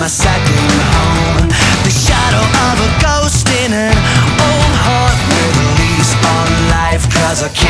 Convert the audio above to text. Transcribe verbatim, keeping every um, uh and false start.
my second home. The shadow of a ghost in an old heart with a lease on life, 'cause I